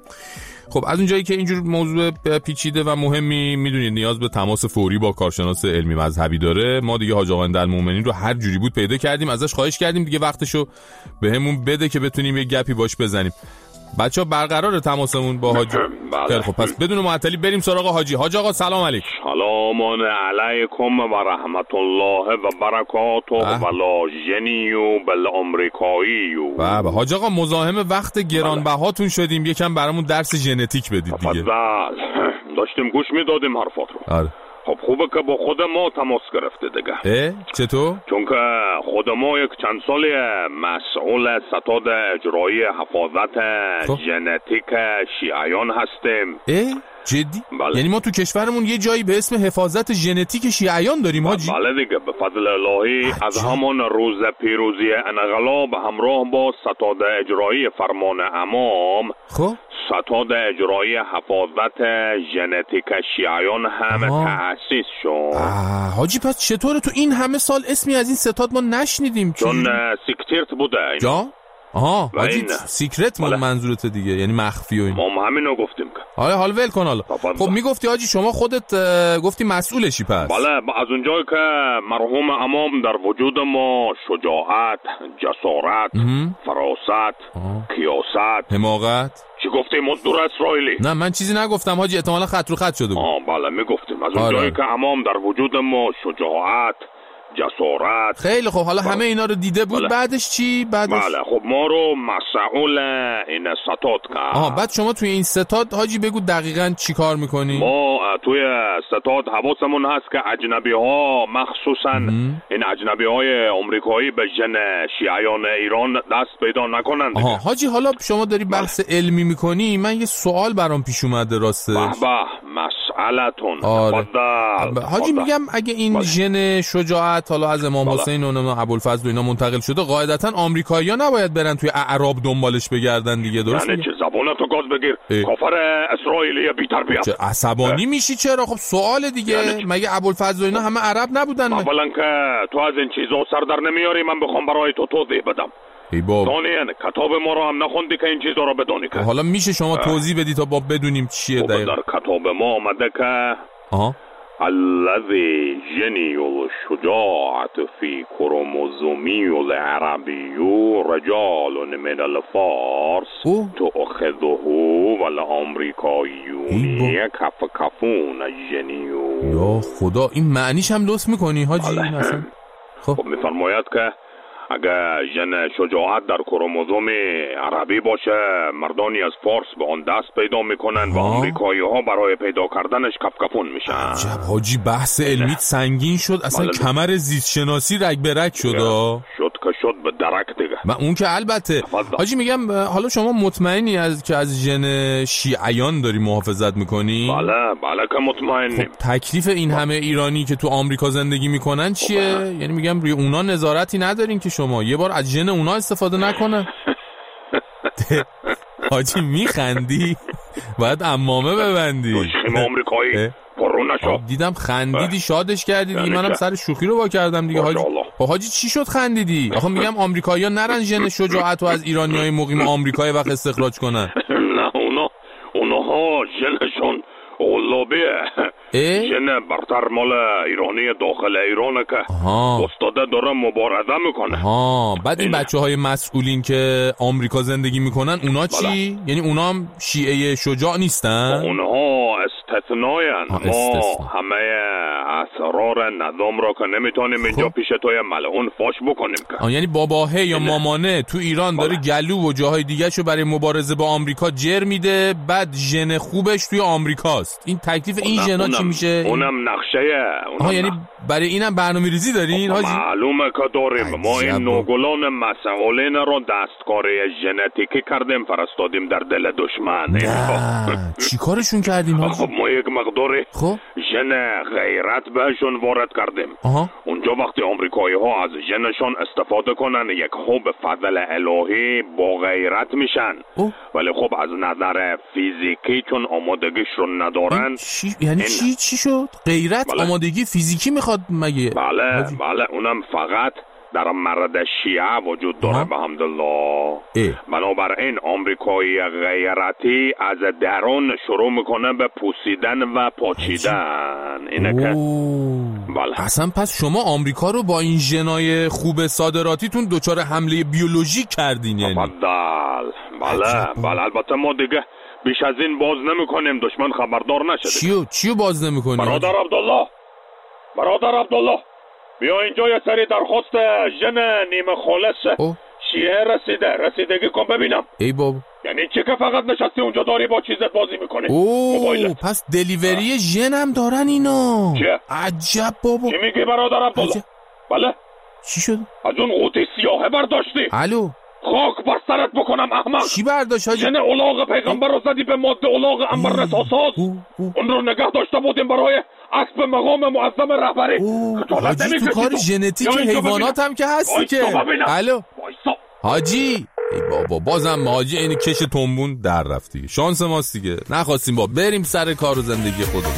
خب از اونجایی که اینجور موضوع پیچیده و مهمی میدونید نیاز به تماس فوری با کارشناس علمی مذهبی داره، ما دیگه حاج آقا اندالمومنین رو هر جوری بود پیدا کردیم، ازش خواهش کردیم دیگه وقتشو بهمون بده که بتونیم یه گپی باش بزنیم. بچه‌ها برقرار تماسمون با حاجی؟ خیلی خب پس بدون معطلی بریم سراغ حاجی. حاج آقا سلام علیکم. سلام علیکم و رحمت الله و برکاته و لا ژنیو بل آمریکاییو. بابا حاج آقا مزاحم وقت گرانبهاتون شدیم، یکم برامون درس ژنتیک بدید دیگه. تفضل. داشتیم گوش میدادیم حرفات رو. آره. خب خوبه که با خود ما تماس گرفته دیگه. چطور؟ چون که خود ما یک چند سالی مسئول ستاد اجرایی حفاظت ژنتیک شیعیان هستیم. جدی؟ بله. یعنی ما تو کشورمون یه جایی به اسم حفاظت ژنتیک شیعیان داریم حاجی؟ بله دیگه، به فضل الهی از همان روز پیروزی انقلاب همراه با ستاد اجرایی فرمان امام، خب ستاد اجرایی حفاظت ژنتیک شیعیان هم تأسیس شد. حاجی پس چطوره تو این همه سال اسمی از این ستاد ما نشنیدیم؟ چون سیکرت بوده جا؟ حاجی سیکرت منظورته دیگه، یعنی مخفی و این. ما همینو گفتیم که حالا ول کن حالا. خب میگفتی حاجی شما خودت گفتی مسئولشی پس؟ بله، از اونجایی که مرحوم امام در وجود ما شجاعت، جسارت، فراست، کیاست، حماقت. چی گفتی مزدور اسرائیلی؟ نه من چیزی نگفتم حاجی، احتمالا خط رو خط شده بود. بله میگفتیم از اونجایی که امام در وجود ما شجاعت، جسارت. خیلی خب حالا همه اینا رو دیده بود. بعدش چی؟ بله خب ما رو مسئول این ستاد کرد. بعد شما توی این ستاد حاجی بگو دقیقاً چی کار میکنی؟ ما توی ستاد حواسمون هست که اجنبی ها مخصوصاً این اجنبی های آمریکایی به ژن شیعیان ایران دست پیدا نکنند. حاجی حالا شما داری بحث علمی میکنی، من یه سوال برام پیش اومده راسته. مسئلتون. حاجی میگم اگه این ژن شجاعت حالا از امام حسین و ابوالفضل و اینا منتقل شده، قاعدتا آمریکایی‌ها نباید برن توی اعراب دنبالش بگردن دیگه، درسته؟ یعنی چه زبونتو گاز بگیر کافر اسرائیلی بی تربیت. چه عصبانی میشی چرا؟ خب سوال دیگه، یعنی مگه ابوالفضل و اینا همه عرب نبودن؟ اولا که تو از این چیزا سر در نمیاری، من بخوام برای تو توضیح بدم. دانیان کتاب ما رو هم نخوندی که این چیزا رو بدونی که. حالا میشه شما توضیح بدی تا با بدونیم چیه دقیقاً؟ در کتاب ما آمده که الذي جني الشجاعة في كروموزومي العربي رجال من الفارس تأخذه والأمريكيون يكفكفون الجنيو. یا خدا این معنیش هم لطف میکنی حاجی؟ خب میفرماید که اگه ژن شجاعت در کروموزوم عربی باشه، مردانی از فارس به آن دست پیدا میکنن و آمریکایی ها برای پیدا کردنش کفکفون میشن. عجب حاجی، بحث علمیت سنگین شد اصلا. کمر زیست شناسی رگ به رگ شد. که شد به درک دیگه. و اون که البته حاجی میگم حالا شما مطمئنی که از ژن شیعیان داری محافظت میکنی؟ بله که مطمئنیم. خب تکلیف این همه ایرانی که تو آمریکا زندگی میکنن چیه؟ یعنی میگم روی اونا نظارتی ندارین که شما یه بار از ژن اونا استفاده نکنن؟ حاجی میخندی؟ باید عمامه ببندی. دشخیم آمریکایی دیدم خندیدی، شادش کردی دیگه، منم سر شوخی رو با کردم دیگه حاجی. حاجی چی شد خندیدی؟ آخه میگم آمریکایی‌ها نرن ژن شجاعت رو از ایرانیای مقیم آمریکای وقت استخراج کنن. نه اونها ژنشون اولابیه. ژن برتر مال ایرانی داخل ایرانه که استاده داره مبارزه میکنه. بعد این بچه‌های مسئولین که آمریکا زندگی میکنن اونا چی؟ یعنی اونا هم شیعه شجاع نیستن؟ اونها استثناین. ما همه اسرار نظام را که نمیتونیم اینجا پیش توی ملعون فاش بکنیم که. یعنی باباهه یا مامانه تو ایران داره گلو و جاهای دیگه شو برای مبارزه با آمریکا جر میده، بعد ژن خوبش توی آمریکاست. این تکلیف این ژنا چی میشه؟ اونم نقشه. یعنی برای اینم برنامه‌ریزی دارین حاجی؟ معلومه که داریم. ما این نوگلان مسئولین رو دستکاری ژنتیکی کردیم، فرستادیم در دل دشمن. چی کارشون کردیم حاجی؟ خب ما یک مقداری ژن غیرت بهشون وارد کردیم. اونجا وقتی آمریکایی ها از ژنشون استفاده کنن یک خوب فضل الهی با غیرت میشن. ولی خب از نظر فیزیکی چون آمادگیش رو ندارن. یعنی چی شد؟ غیرت آمادگی فیزیکی میخواد مگه؟ بله اونم فقط در مرد شیعه وجود داره به حمدالله. بنابراین آمریکایی غیرتی از درون شروع میکنه به پوسیدن و پاچیدن. اینه که بله. اصلا پس شما آمریکا رو با این ژنای خوب صادراتیتون دچار حمله بیولوژیک کردین یعنی؟ بله البته ما دیگه بیش از این باز نمیکنیم، دشمن خبردار نشده. چیو باز نمیکنیم؟ برادر عبدالله بیا اینجا یه سری درخواست ژن نیمه خالص شیعه رسیدگی کن ببینم. ای بابا یعنی چه که فقط نشستی اونجا داری با چیزت بازی میکنی؟ پس دلیوری ژن هم دارن اینا. چه؟ عجب بابا. چی میگی برادر عبدالله؟ بله چی شد؟ از اون قوطی سیاهه برداشتی؟ الو خاک بر سرت بکنم احمق. چی برداشت حاجی؟ ژن الاغ پیغمبر رو زدی به ماده الاغ انبرنساساز. اون رو نگه داشته بودیم برای اسب مقام معظم رهبری. حاجی تو کار ژنتیک حیوانات هم که هستی که. الو حاجی ای بابا بازم حاجی این کش تنبون در رفت دیگه. شانس ماست دیگه، نخواستیم با بریم سر کار و زندگی خودمون.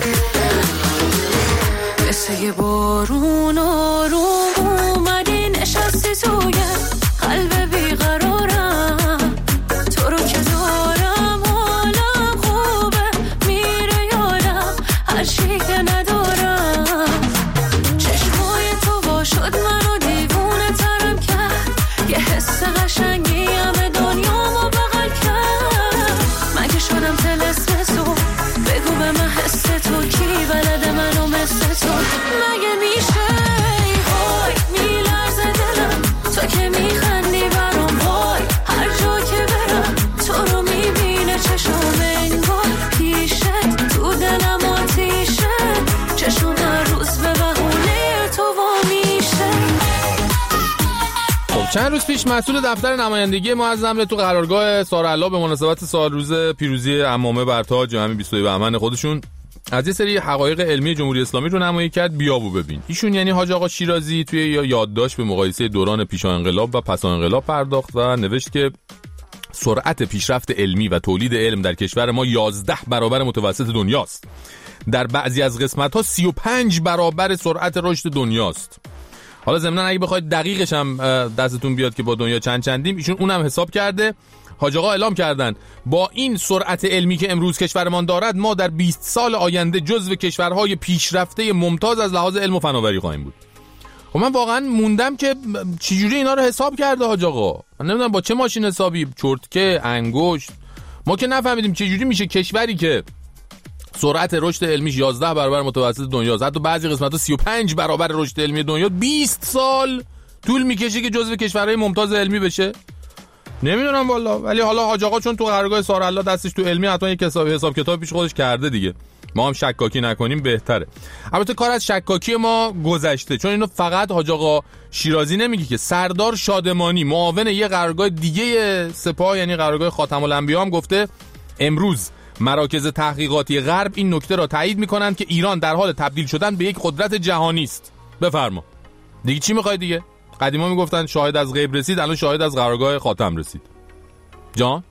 مثل یه بارون آروم اومدی نشستی توی قلب بیقرارم، تو رو که دارم حالم خوبه میره یادم هر چی که ندارم. چشمای تو باشد منو دیوونه ترم کرد، یه حس قشنگی همه دنیامو بغل کرد. مگه شدم طلسم تو؟ بگو به من حس تو کی بلده منو مثل تو؟ مگه میشه وای میلرزه دلم تو که میخندی برام، وای هر جا که برم تو رو میبینه چشم انگار پیشت تو دلم آتیشه، چشم هر روز به بهونه تو وا میشه. خب چند روز پیش مسئول دفتر نمایندگی معظم تو قرارگاه سارالله به مناسبت سال روز پیروزی عمامه بر تاج همین 22 بهمن خودشون از یه سری حقایق علمی جمهوری اسلامی رو نمایی کرد. بیا و ببین. ایشون یعنی حاج آقا شیرازی توی یادداشت به مقایسه دوران پیش انقلاب و پس انقلاب پرداخت و نوشت که سرعت پیشرفت علمی و تولید علم در کشور ما 11 برابر متوسط دنیاست. در بعضی از قسمت‌ها 35 برابر سرعت رشد دنیاست. حالا ضمناً اگه بخواید دقیقش هم دستتون بیاد که با دنیا چندیم، ایشون اونم حساب کرده. حاج آقا اعلام کردن با این سرعت علمی که امروز کشورمان دارد ما در 20 سال آینده جزو کشورهای پیشرفته ممتاز از لحاظ علم و فناوری خواهیم بود. خب من واقعا موندم که چجوری اینا رو حساب کرده حاج آقا. من نمیدونم با چه ماشین حسابی، چرتکه، انگشت. ما که نفهمیدیم چجوری میشه کشوری که سرعت رشد علمیش 11 برابر متوسط دنیاست، حتی بعضی قسمت‌ها 35 برابر رشد علمی دنیا، 20 سال طول میکشه که جزو کشورهای ممتاز علمی بشه. نمیدونم والا، ولی حالا حاج آقا چون تو قرارگاه سارالله دستش تو علمی حتما یک حساب کتاب پیش خودش کرده دیگه. ما هم شکاکی نکنیم بهتره. البته کار از شکاکی ما گذشته، چون اینو فقط حاج آقا شیرازی نمیگه که سردار شادمانی معاون یه قرارگاه دیگه سپاه یعنی قرارگاه خاتم الانبیا هم گفته امروز مراکز تحقیقاتی غرب این نکته را تایید میکنند که ایران در حال تبدیل شدن به یک قدرت جهانی است. بفرما دیگه چی میخوای دیگه؟ قدیما میگفتن شاهد از غیب رسید، الان شاهد از قرارگاه خاتم رسید. جان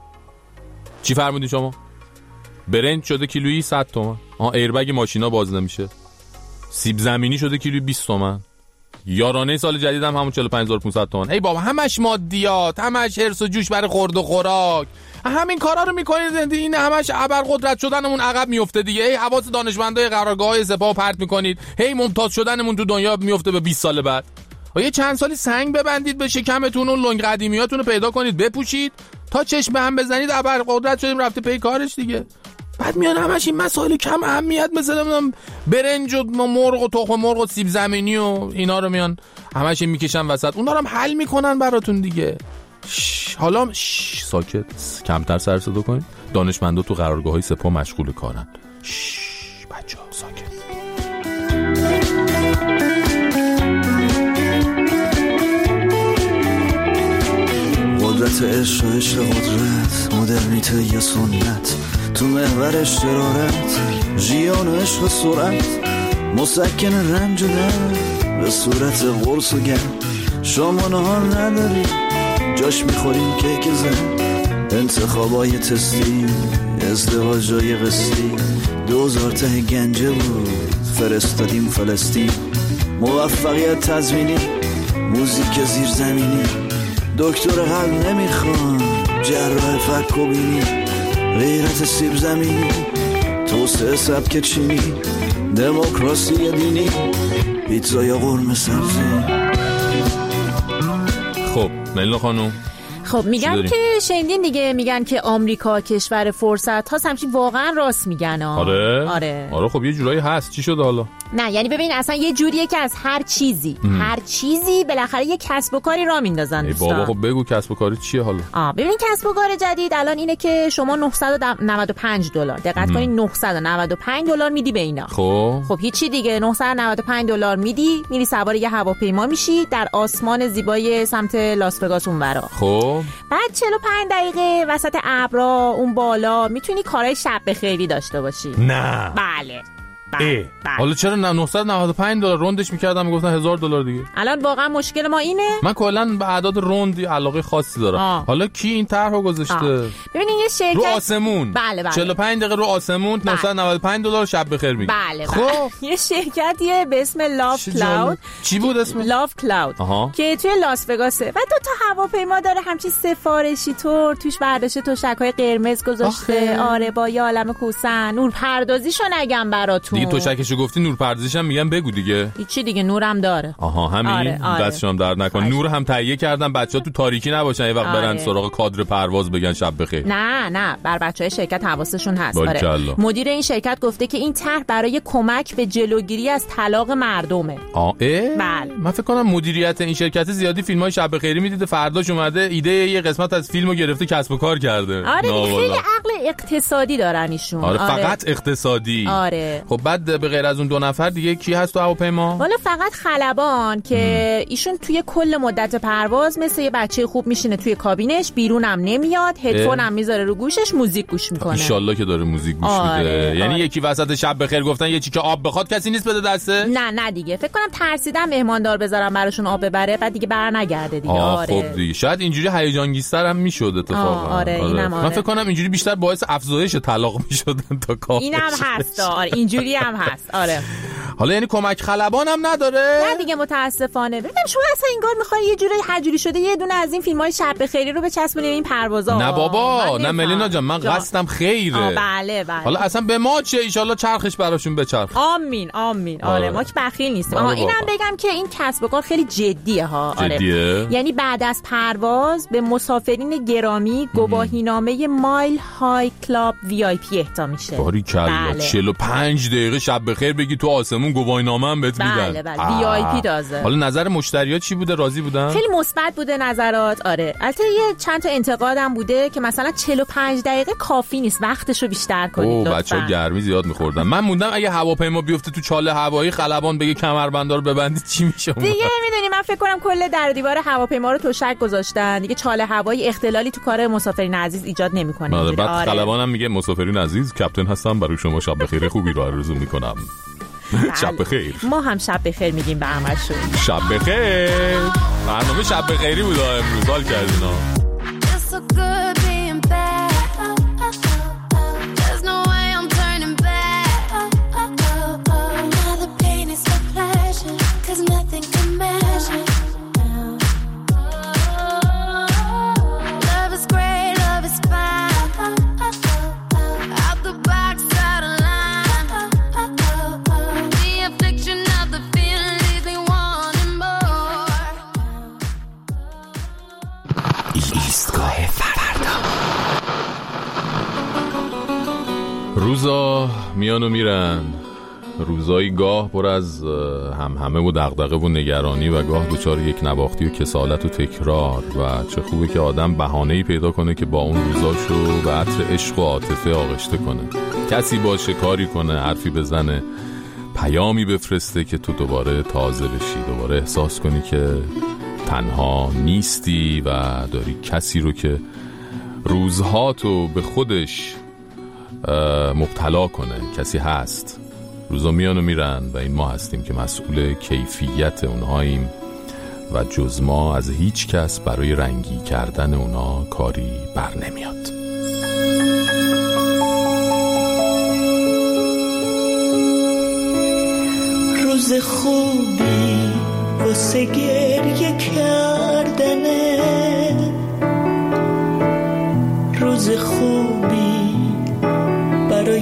چی فرمودین شما؟ برنج شده کیلویی 100 تومن. ایربگ ماشینا باز نمیشه. سیب زمینی شده کیلویی 20 تومن. یارانه سال جدید هم همون 45500 تومن. ای بابا همش مادیات، همش هرس و جوش برای خورد و خوراک. همین کارا رو میکنید، این همش ابرقدرت شدنمون عقب میفته دیگه. هی حواس دانشمندای قرارگاه‌های سپاه پرت میکنید، هی ممتاز شدنمون تو دنیا میفته به 20 سال بعد. یه چند سالی سنگ ببندید به شکمتون و لنگ قدیمیاتون رو پیدا کنید بپوشید تا چشم هم بزنید ابرقدرت شدیم رفته پی کارش دیگه. بعد میان همش این مسائل کم اهمیت مثلا برنج و مرغ و تخم مرغ و سیب زمینی و اینا رو میان همش میکشن وسط، اونا رو هم حل میکنن براتون دیگه. حالا ساکت، کمتر سر صدا کنید. دانشمندا تو قرارگاه‌های سپاه مشغول کارن. بچه‌ها ساکت. قدرت عشق و عشق قدرت، مدرنیته یا سنت، تو محور اشترارت، ژیان و عشق و سرعت، مسکن رنج و درد به صورت قرص و گرد. شما نهار نداری جاش میخوریم کیک زن، انتخابای تستی، ازدواجای قسطی، 2000 ته گنجه بود فرستادیم فلسطین. موفقیت تضمینی، موزیک زیرزمینی، دکتر قلب نمیخوان، جراح فک و بینی، غیرت سیب زمینی، توسعه سبک چینی، دموکراسی دینی، پیتزا یا قرمه سبزی. خب ملینا خانم، خب میگن که شنیدین دیگه، میگن که آمریکا کشور فرصت هاست، همچین واقعا راست میگن. آره خب یه جورایی هست. چی شده حالا؟ نه یعنی ببین اصلا یه جوریه که از هر چیزی بالاخره یه کسب و کاری را میندازن. ای بابا خب بگو کسب و کاری چیه حالا؟ ببین کسب و کار جدید الان اینه که شما $995 دقت کنین، $995 میدی به اینا. خب هیچی دیگه، $995 میدی، میری سوار یه هواپیما میشی در آسمان زیبای سمت لاس وگاس اونورا. خب بعد 45 دقیقه وسط ابرا اون بالا میتونی کارهای شب بخیری داشته باشی. نه بله. حالا چرا $995 روندش میکردم میگفتن $1000 دیگه؟ الان واقعا مشکل ما اینه. من کلا به اعداد روندی علاقه خاصی دارم. حالا کی این طرحو گذاشته؟ ببینین یه شرکت رو آسمون. بله 45 دقیقه رو آسمون $995 شب بخیر میگه. خب یه شرکتیه به اسم لاف کلاود. چی بود اسمش؟ لاف کلاود که توی لاس وگاسه و 2 تا هواپیما داره همچین سفارشی طور توش برداشته تشک‌های قرمز گذاشته. آره با یه عالمه کوسن. نورپردازیشو نگم براتون دیگه. توشکشو گفتی نورپردازیش هم میگم بگو دیگه. هیچی دیگه، نورم داره. همین. دستشون در نکن. نور هم تهیه کردن بچه‌ها تو تاریکی نباشن یه وقت برن سراغ کادر پرواز بگن شب بخیر. نه بر بچهای شرکت حواسشون هست. مدیر این شرکت گفته که این طرح برای کمک به جلوگیری از طلاق مردمه. بله. من فکر کنم مدیریت این شرکت زیادی فیلم‌های شب بخیری میدیده، فرداش اومده ایده یه قسمت از فیلمو گرفته کسب و کار کرده. خیلی عقل اقتصادی دارن ایشون. فقط اقتصادی. خب بعد به غیر از اون 2 نفر دیگه کی هست تو هواپیما؟ والا فقط خلبان که ایشون توی کل مدت پرواز مثل یه بچه خوب میشینه توی کابینش، بیرونم نمیاد، هدفون هم میذاره رو گوشش، موزیک گوش میکنه. ان شاءالله که داره موزیک گوش میده. یعنی یکی وسط شب بخیر گفتن یه چیکه آب بخواد کسی نیست بده دسته؟ نه دیگه فکر کنم ترسیدن مهماندار بذارن براشون آب ببره بعد دیگه برنگرده دیگه. خب دیگه شاید اینجوری هیجان انگیزتر هم میشد اتفاقا. من فکر کنم اینجوری بیشتر باعث افزایش طلاق میشدن تا کار. اینم هست. اینجوری هم هست. حالا یعنی کمک خلبان هم نداره؟ نه دیگه متاسفانه. ببینم شما اصلا انگار میخوای یه جوری حجوری شده یه دونه از این فیلم‌های شب بخیری رو بچسبونی این پروازا. نه بابا، نه ملینا جان، من قصدم خیره. بله. حالا اصلا به ما چه، ان شاءالله چرخش براشون بچرخ. آمین. ما که بخیل نیستیم. اینم بگم که این کسب و کار خیلی جدیه ها. یعنی بعد از پرواز به مسافرین گرامی گواهینامه مایل های کلاب VIP اهدا میشه. باریکلا. 45 دقیقه شب بخیر بگی تو آسمون گواهینامه هم بهت میدن. بله VIP دازه. حالا نظر مشتری‌ها چی بوده؟ راضی بودن؟ خیلی مثبت بوده نظرات. البته یه چند تا انتقادم بوده که مثلا 45 دقیقه کافی نیست، وقتشو بیشتر کنید لطفا. بچه‌ها گرمی زیاد می‌خوردن. من موندم اگه هواپیما بیفته تو چاله هوایی خلبان بگه کمربندا رو ببندید چی میشه؟ دیگه نمیدونی، من فکر کنم کل در دیوار هواپیما رو تشک گذاشتن دیگه. چاله هوایی اختلالی تو کار مسافرین عزیز ایجاد نمی‌کنه. بعد خلبانم میگه مسافرین عزیز، کاپیتان هستم، برای شما شب بخیر خوبی رو آرزو می‌کنم. شب بخیر. ما هم شب بخیر میگیم به همشون. شب بخیر. برنامه شب بخیری بود امروز. حال کردینا. روزا میان و میرن، روزایی گاه پر از همه و دغدغه و نگرانی و گاه دچار یک نواختی و کسالت و تکرار. و چه خوبه که آدم بهانه‌ای پیدا کنه که با اون روزاشو به عطر عشق و عاطفه آغشته کنه، کسی باشه، کاری کنه، حرفی بزنه، پیامی بفرسته که تو دوباره تازه بشی، دوباره احساس کنی که تنها نیستی و داری کسی رو که روزهاتو به خودش مبتلا کنه، کسی هست. روزا میان و میرن و این ما هستیم که مسئول کیفیت اونهاییم و جز ما از هیچ کس برای رنگی کردن اونا کاری بر نمیاد. روز خوبی واسه گریه کردنه، روز خوبی برای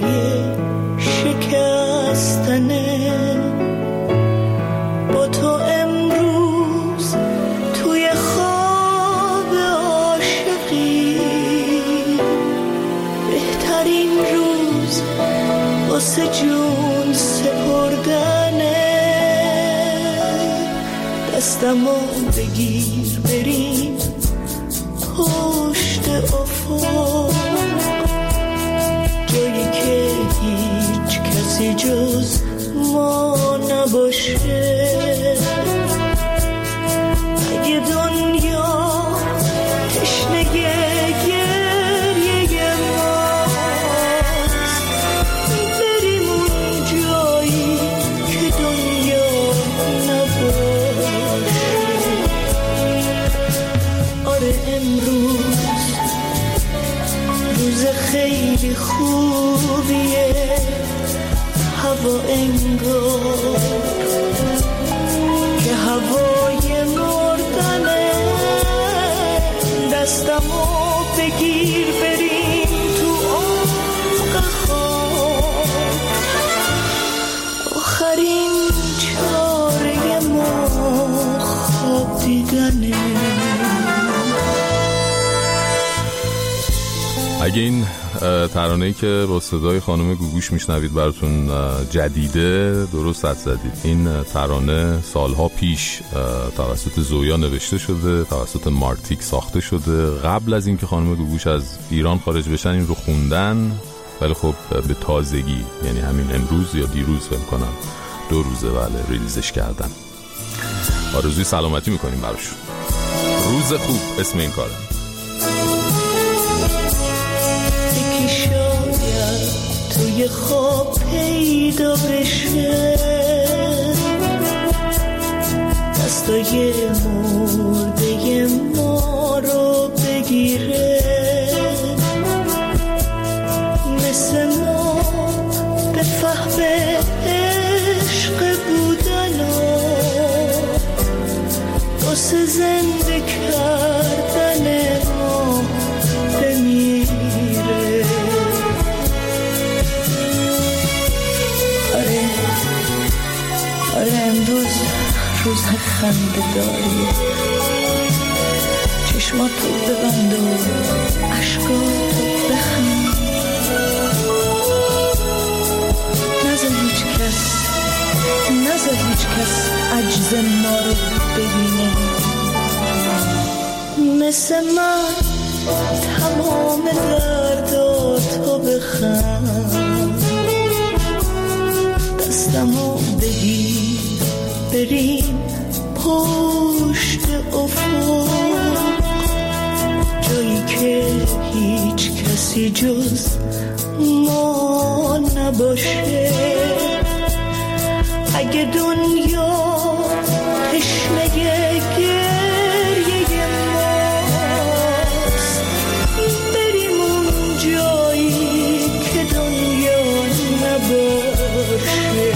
شکستنه. با تو امروز توی خواب عاشقی، بهترین روز واسه جون سپردنه. دستمو بگیر بریم پشت افق، جایی که هیچ کسی جز ما نباشه. اگه دنیا تشنه گریه ماست، بریم اون جایی که دنیا نباشه. آره امروز روز خیلی خوبیه، هوا انگار که هوای مردنه. دستمو بگیر بریم تو عمق خواب، آخرین چاره ما خواب دیدنه. اگه این ترانه‌ای که با صدای خانم گوگوش میشنوید براتون جدیده، درست حد زدید. این ترانه سالها پیش توسط زویا نوشته شده، توسط مارتیک ساخته شده. قبل از اینکه خانم گوگوش از ایران خارج بشن این رو خوندن، ولی خب به تازگی، یعنی همین امروز یا دیروز فکر کنم 2 روزه بله ریلیزش کردن. آرزوی سلامتی میکنیم براشون. روز خوب اسم این کاره. شاید توی خواب پیدا بشه، دستای مرده ما رو بگیره. مثل ما به فهم عشق بودن و واسه زنده کردن ما بمیره. آره امروز روز خنده داریه، چشماتو ببند و عشقاتو بخند. نذار هیچ کس عجز ما رو ببینه. مثل من تمام درداتو بخند. دستمو بگیر بریم پشت افق، جایی که هیچ کسی جز ما نباشه. اگه دنیا تشنه گریه ماست، بریم اون جایی که دنیا نباشه.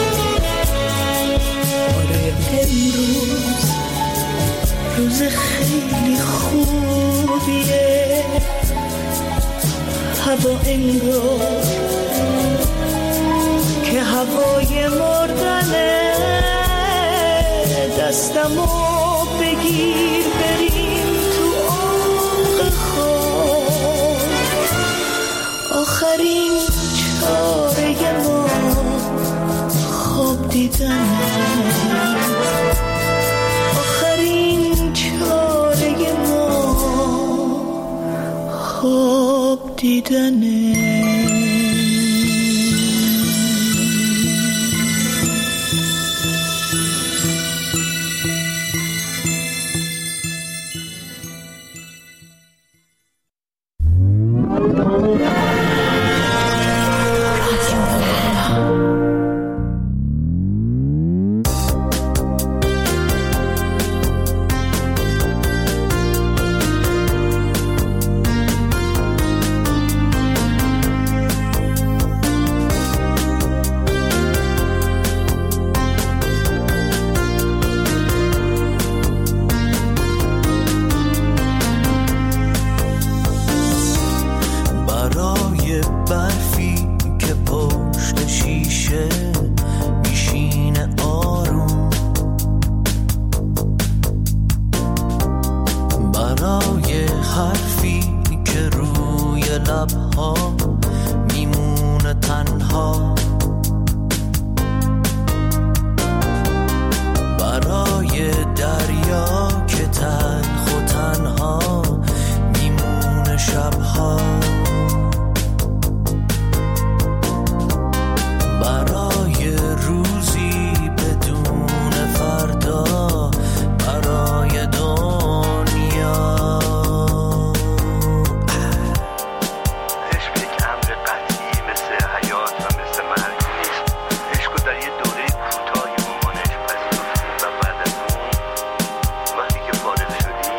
آره امروز روز خیلی خوبیه، هوا انگار که هوای مردنه. دستمو بگیر بریم تو عمق خواب، آخرین خواب دیدنه. وقتی که فارغ شدی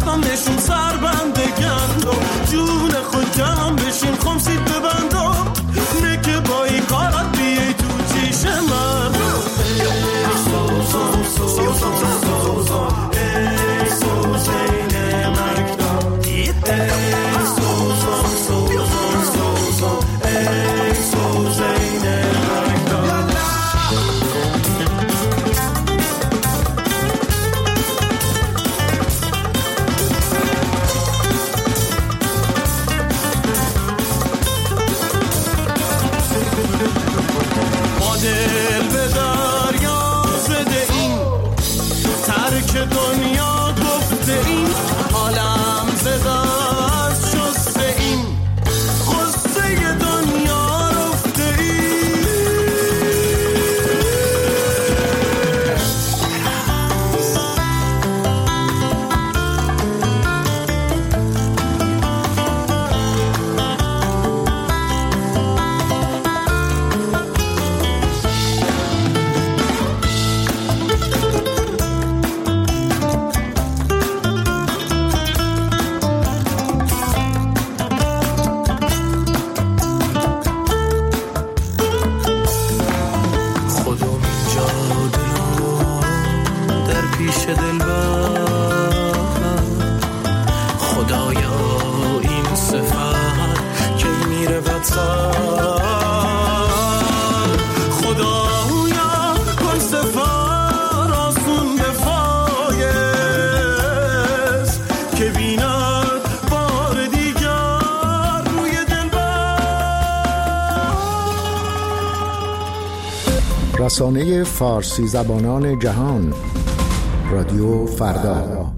شبم بهشون سر بندگن تو جون خود جمع بشین خمسید ببندم نه که با این کارات بیای تو چیش من سوزان سوزان سوزان ای سوزین مکتب ای سوزان سوزان سوزان ای سوزین مکتب دل به دریا زده این ترک دنیا گفته این عالم زده از شسته این غصه دنیا رفته این رسانه فارسی زبانان جهان رادیو فردا.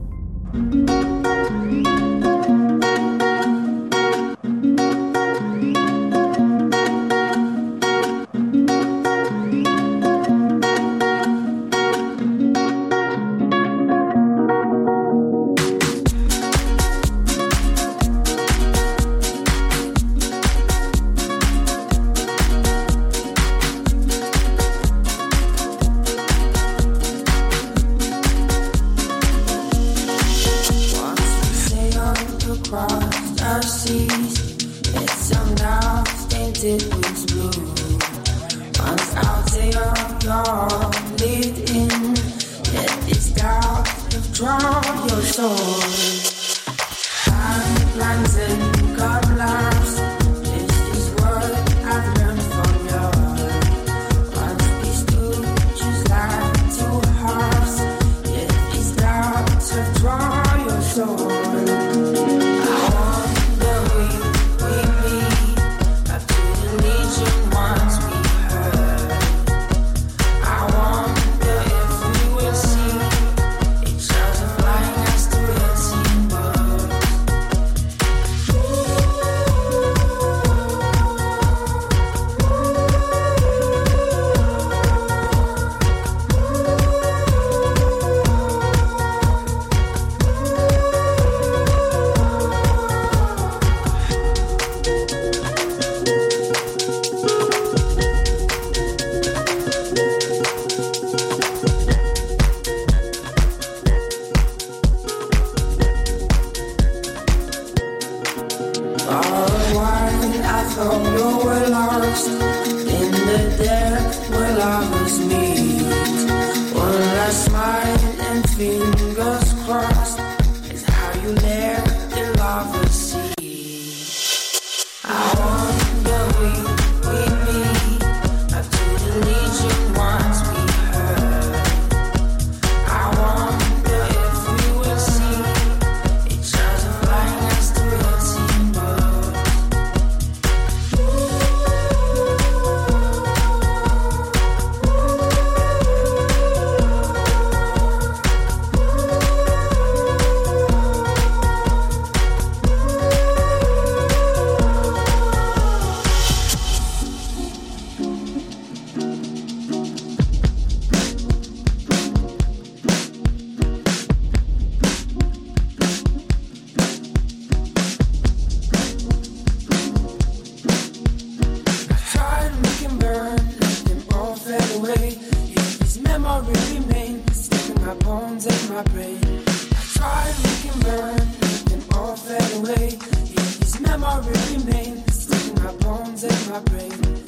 vibrate.